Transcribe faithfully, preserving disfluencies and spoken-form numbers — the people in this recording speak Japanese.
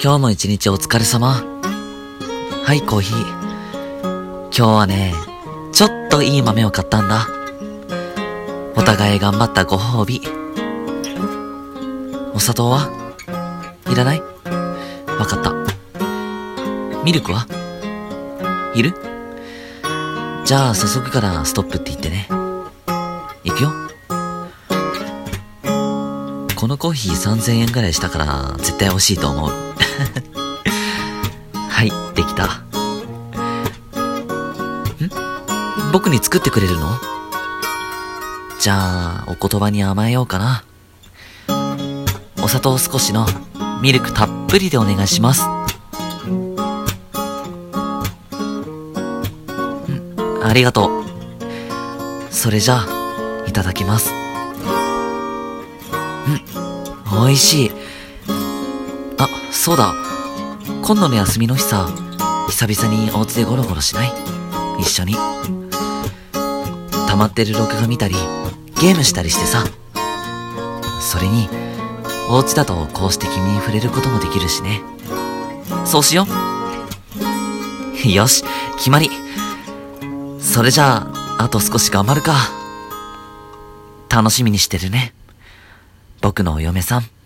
今日も一日お疲れ様。はい、コーヒー。今日はね、ちょっといい豆を買ったんだ。お互い頑張ったご褒美。お砂糖はいらない？わかった。ミルクはいる？じゃあ注ぐからストップって言ってね。いくよ。このコーヒーさんぜんえんぐらいしたから絶対美味しいと思う。はい、できた。ん？僕に作ってくれるの？じゃあお言葉に甘えようかな。お砂糖少しのミルクたっぷりでお願いします。ん、ありがとう。それじゃあいただきます。うん、おいしい。あ、そうだ。今度の休みの日さ、久々にお家でゴロゴロしない？一緒に。溜まってる録画見たりゲームしたりしてさ。それにお家だとこうして君に触れることもできるしね。そうしよう。よし、決まり。それじゃああと少し頑張るか。楽しみにしてるね、僕のお嫁さん。